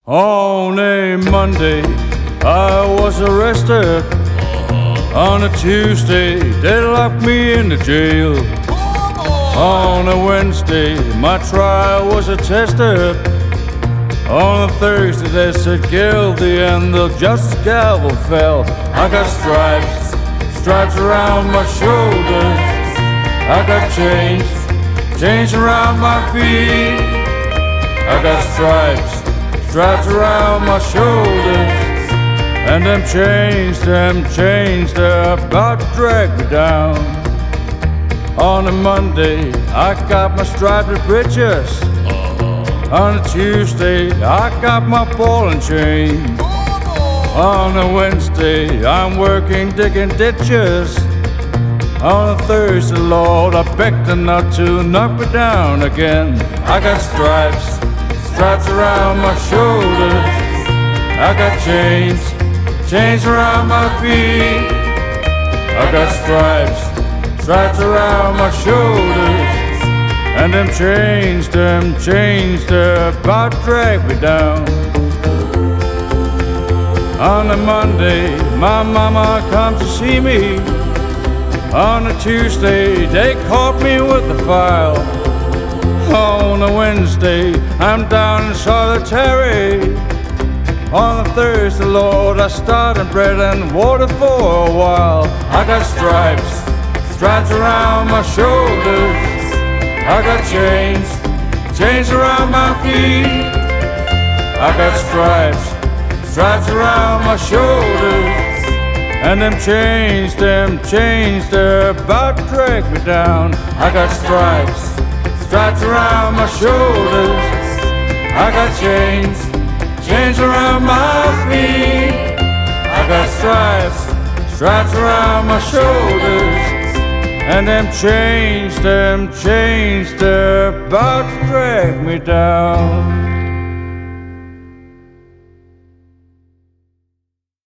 On a Monday, I was arrested. On a Tuesday, they locked me in the jail. On a Wednesday, my trial was attested. On a Thursday, they said guilty and the justice gavel fell. I got stripes around my shoulders. I got chains around my feet. I got stripes around my shoulders. And them chains, they're about to drag me down. On a Monday, I got my striped breeches. On a Tuesday, I got my ball and chain. On a Wednesday, I'm working digging ditches. On a Thursday, Lord, I beg them not to knock me down again. I got stripes around my shoulders. I got chains around my feet. I got stripes around my shoulders. And them chains, they're about to drag me down. On a Monday, my mama comes to see me. On a Tuesday, they caught me with the file. On a Wednesday, I'm down in solitary. On a Thursday, Lord, I started bread and water for a while. I got stripes around my shoulders. I got chains around my feet. I got stripes around my shoulders. And them chains, they're about to drag me down. I got stripes around my shoulders. I got chains around my feet. I got stripes around my shoulders. And them chains, they're about to drag me down.